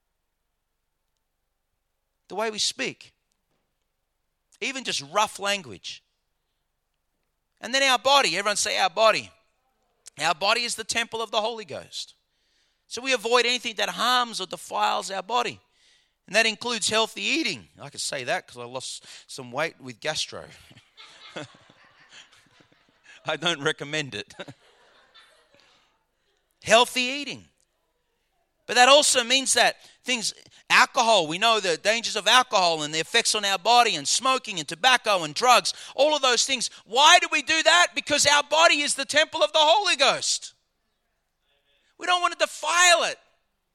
Speaker 1: The way we speak. Even just rough language. And then our body. Everyone say our body. Our body is the temple of the Holy Ghost. So we avoid anything that harms or defiles our body. And that includes healthy eating. I can say that because I lost some weight with gastro. I don't recommend it. Healthy eating. But that also means that alcohol, we know the dangers of alcohol and the effects on our body, and smoking and tobacco and drugs, all of those things. Why do we do that? Because our body is the temple of the Holy Ghost. We don't want to defile it.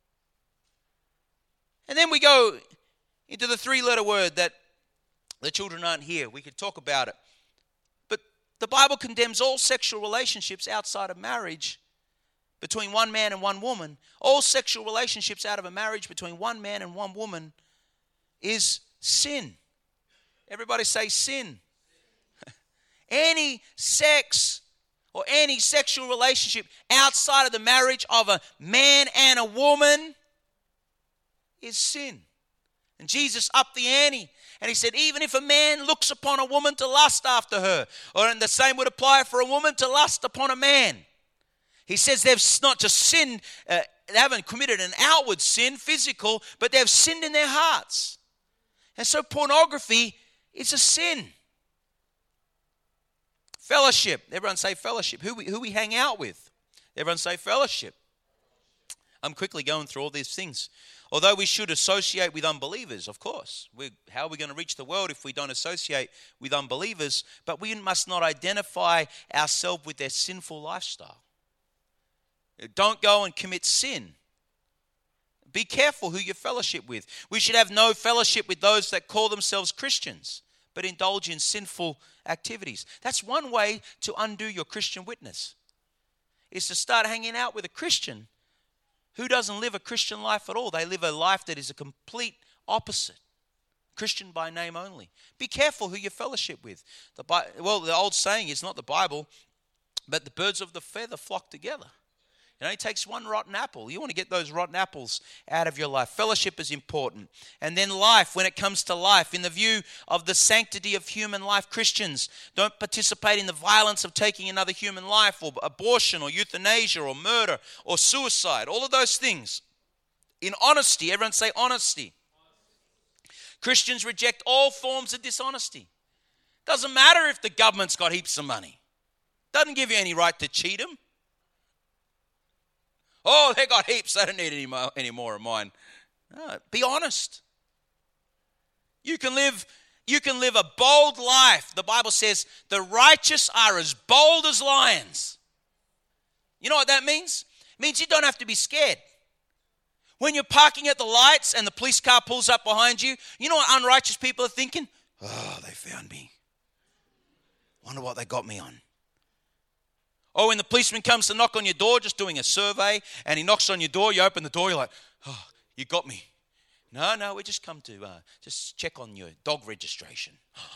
Speaker 1: And then we go into the 3-letter word that the children aren't here. We could talk about it. But the Bible condemns all sexual relationships outside of marriage between one man and one woman. All sexual relationships out of a marriage between one man and one woman is sin. Everybody say sin. Any sex or any sexual relationship outside of the marriage of a man and a woman is sin. And Jesus upped the ante. And he said, even if a man looks upon a woman to lust after her, or and the same would apply for a woman to lust upon a man. He says they've not just sinned, they haven't committed an outward sin, physical, but they've sinned in their hearts. And so pornography is a sin. Fellowship. Everyone say fellowship. Who we hang out with. Everyone say fellowship. I'm quickly going through all these things. Although we should associate with unbelievers, of course. How are we going to reach the world if we don't associate with unbelievers? But we must not identify ourselves with their sinful lifestyle. Don't go and commit sin. Be careful who you fellowship with. We should have no fellowship with those that call themselves Christians, but indulge in sinful activities. That's one way to undo your Christian witness, is to start hanging out with a Christian who doesn't live a Christian life at all. They live a life that is a complete opposite. Christian by name only. Be careful who you fellowship with. The old saying is not the Bible, but the birds of the feather flock together. It only takes one rotten apple. You want to get those rotten apples out of your life. Fellowship is important. And then life, when it comes to life, in the view of the sanctity of human life, Christians don't participate in the violence of taking another human life, or abortion, or euthanasia, or murder, or suicide. All of those things. In honesty, everyone say honesty. Christians reject all forms of dishonesty. Doesn't matter if the government's got heaps of money. Doesn't give you any right to cheat them. Oh, they got heaps. They don't need any more of mine. No, be honest. You can live a bold life. The Bible says the righteous are as bold as lions. You know what that means? It means you don't have to be scared. When you're parking at the lights and the police car pulls up behind you, you know what unrighteous people are thinking? Oh, they found me. Wonder what they got me on. Oh, when the policeman comes to knock on your door, just doing a survey, and he knocks on your door, you open the door, you're like, oh, you got me. No, we just come to just check on your dog registration.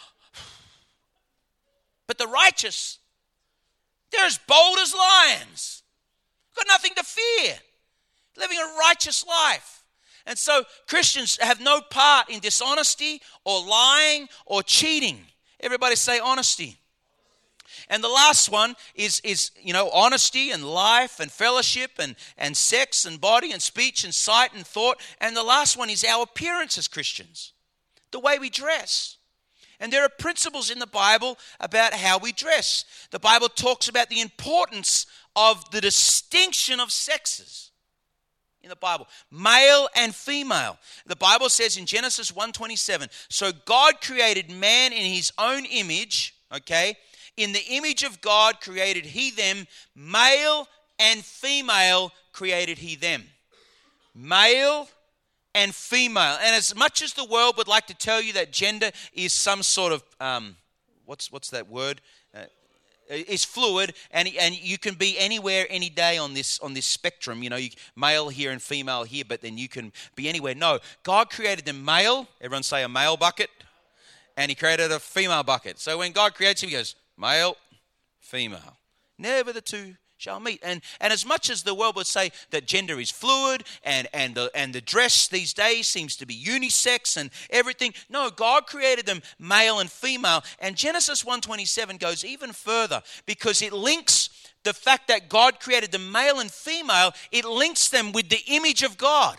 Speaker 1: But the righteous, they're as bold as lions. Got nothing to fear. Living a righteous life. And so Christians have no part in dishonesty or lying or cheating. Everybody say honesty. And the last one is honesty and life and fellowship and sex and body and speech and sight and thought. And the last one is our appearance as Christians, the way we dress. And there are principles in the Bible about how we dress. The Bible talks about the importance of the distinction of sexes in the Bible, male and female. The Bible says in Genesis 1:27, so God created man in his own image, okay? In the image of God created he them, male and female created he them. Male and female. And as much as the world would like to tell you that gender is some sort of, what's that word? Is fluid, and you can be anywhere, any day on this spectrum. You know, male here and female here, but then you can be anywhere. No, God created them male. Everyone say a male bucket. And he created a female bucket. So when God creates him, he goes, male, female. Never the two shall meet. And as much as the world would say that gender is fluid and the dress these days seems to be unisex and everything, no, God created them male and female. And Genesis 1:27 goes even further because it links the fact that God created them male and female, it links them with the image of God.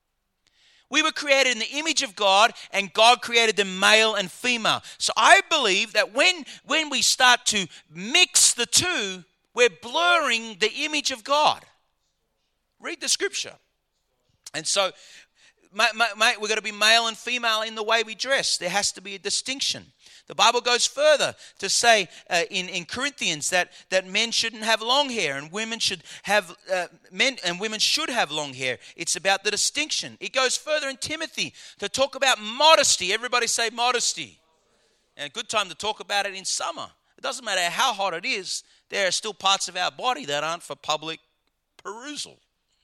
Speaker 1: We were created in the image of God, and God created them male and female. So I believe that when we start to mix the two, we're blurring the image of God. Read the scripture. And so, we're going to be male and female in the way we dress. There has to be a distinction. The Bible goes further to say in Corinthians that men shouldn't have long hair and women should have women should have long hair. It's about the distinction. It goes further in Timothy to talk about modesty. Everybody say modesty. And a good time to talk about it in summer. It doesn't matter how hot it is. There are still parts of our body that aren't for public perusal.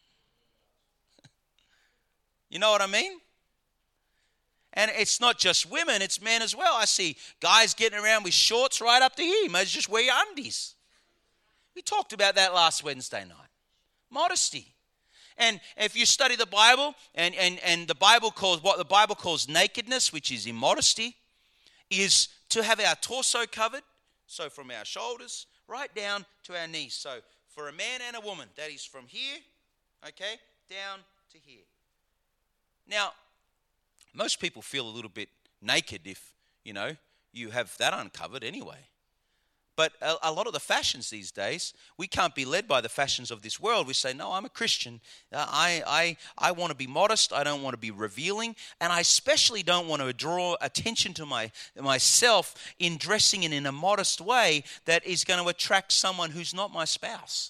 Speaker 1: You know what I mean? And it's not just women, it's men as well. I see guys getting around with shorts right up to here. You may just wear your undies. We talked about that last Wednesday night. Modesty. And if you study the Bible, and the Bible calls, what the Bible calls nakedness, which is immodesty, is to have our torso covered, so from our shoulders right down to our knees. So for a man and a woman, that is from here, okay, down to here. Now, most people feel a little bit naked if, you have that uncovered anyway. But a lot of the fashions these days, we can't be led by the fashions of this world. We say, no, I'm a Christian. I want to be modest. I don't want to be revealing. And I especially don't want to draw attention to myself in dressing in a modest way that is going to attract someone who's not my spouse.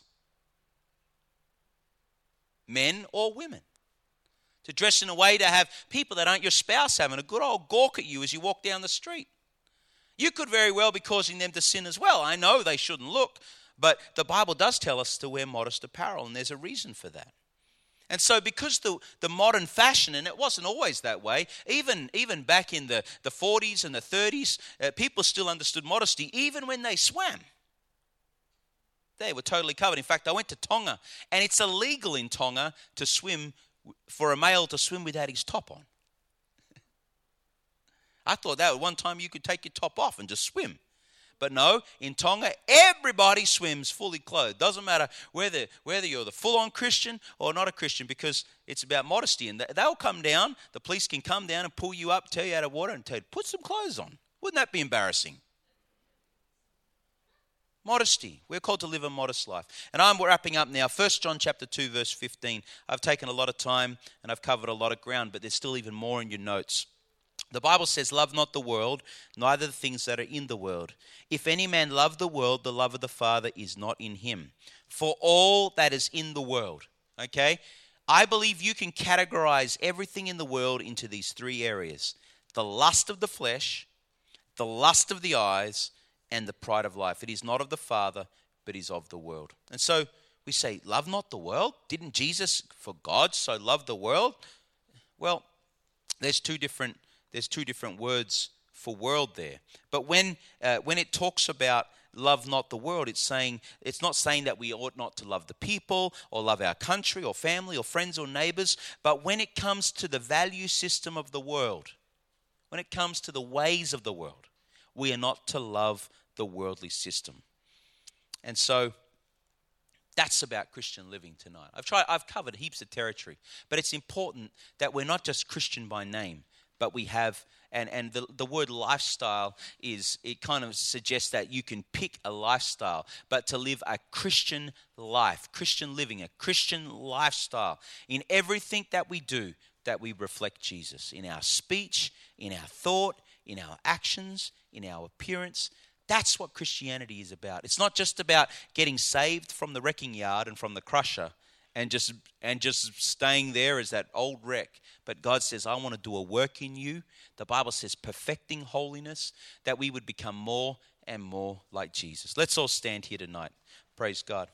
Speaker 1: Men or women. To dress in a way to have people that aren't your spouse having a good old gawk at you as you walk down the street. You could very well be causing them to sin as well. I know they shouldn't look, but the Bible does tell us to wear modest apparel, and there's a reason for that. And so because the modern fashion, and it wasn't always that way, even back in the 40s and the 30s, people still understood modesty, even when they swam. They were totally covered. In fact, I went to Tonga, and it's illegal in Tonga to swim, for a male to swim without his top on. I thought that one time you could take your top off and just swim. But no, in Tonga, everybody swims fully clothed. Doesn't matter whether you're the full-on Christian or not a Christian, because it's about modesty. And they'll come down, the police can come down and pull you up, tear you out of water and tell you, put some clothes on. Wouldn't that be embarrassing? Modesty. We're called to live a modest life. And I'm wrapping up now. 1 John chapter 2, verse 15. I've taken a lot of time and I've covered a lot of ground, but there's still even more in your notes. The Bible says, love not the world, neither the things that are in the world. If any man love the world, the love of the Father is not in him. For all that is in the world, okay? I believe you can categorize everything in the world into these three areas. The lust of the flesh, the lust of the eyes, and the pride of life. It is not of the Father, but is of the world. And so we say, love not the world? Didn't Jesus, for God, so love the world? Well, there's two different words for world there. But when it talks about love not the world, it's not saying that we ought not to love the people or love our country or family or friends or neighbors. But when it comes to the value system of the world, when it comes to the ways of the world, we are not to love the worldly system. And so that's about Christian living tonight. I've covered heaps of territory, but it's important that we're not just Christian by name, but we have, and the word lifestyle it kind of suggests that you can pick a lifestyle, but to live a Christian life, Christian living, a Christian lifestyle in everything that we do, that we reflect Jesus in our speech, in our thought, in our actions, in our appearance. That's what Christianity is about. It's not just about getting saved from the wrecking yard and from the crusher and just staying there as that old wreck. But God says, I want to do a work in you. The Bible says perfecting holiness, that we would become more and more like Jesus. Let's all stand here tonight. Praise God.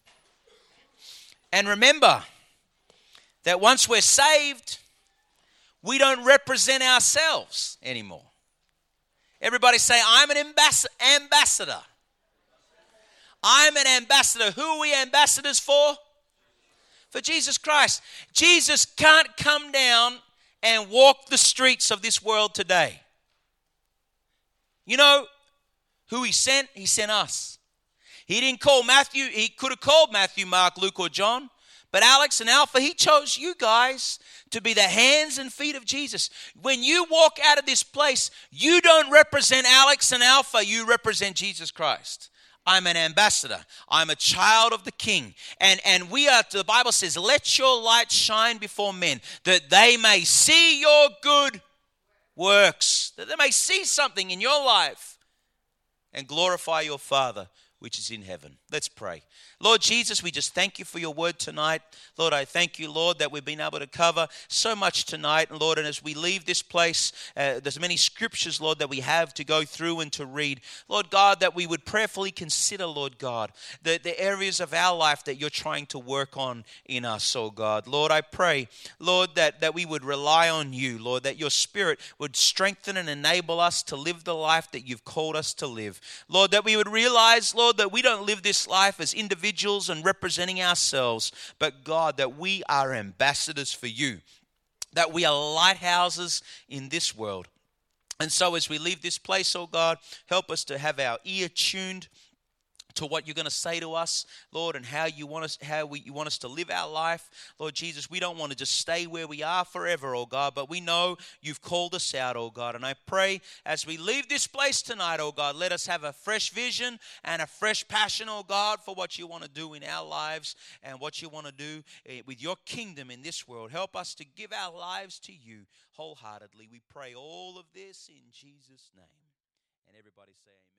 Speaker 1: And remember that once we're saved, we don't represent ourselves anymore. Everybody say, I'm an ambassador. I'm an ambassador. Who are we ambassadors for? For Jesus Christ. Jesus can't come down and walk the streets of this world today. You know who he sent? He sent us. He didn't call Matthew. He could have called Matthew, Mark, Luke, or John. But Alex and Alpha, he chose you guys to be the hands and feet of Jesus. When you walk out of this place, you don't represent Alex and Alpha. You represent Jesus Christ. I'm an ambassador. I'm a child of the King. And we are, the Bible says, let your light shine before men, that they may see your good works, that they may see something in your life and glorify your Father which is in heaven. Let's pray. Lord Jesus, we just thank you for your word tonight. Lord, I thank you, Lord, that we've been able to cover so much tonight. And Lord, and as we leave this place, there's many scriptures, Lord, that we have to go through and to read. Lord God, that we would prayerfully consider, Lord God, the areas of our life that you're trying to work on in us, oh God. Lord, I pray, Lord, that we would rely on you, Lord, that your Spirit would strengthen and enable us to live the life that you've called us to live. Lord, that we would realize, Lord, that we don't live this life as individuals and representing ourselves, but God, that we are ambassadors for you, that we are lighthouses in this world. And so as we leave this place, oh God, help us to have our ear tuned to what you're going to say to us, Lord, and how you want us, you want us to live our life. Lord Jesus, we don't want to just stay where we are forever, oh God, but we know you've called us out, oh God. And I pray as we leave this place tonight, oh God, let us have a fresh vision and a fresh passion, oh God, for what you want to do in our lives and what you want to do with your kingdom in this world. Help us to give our lives to you wholeheartedly. We pray all of this in Jesus' name. And everybody say amen.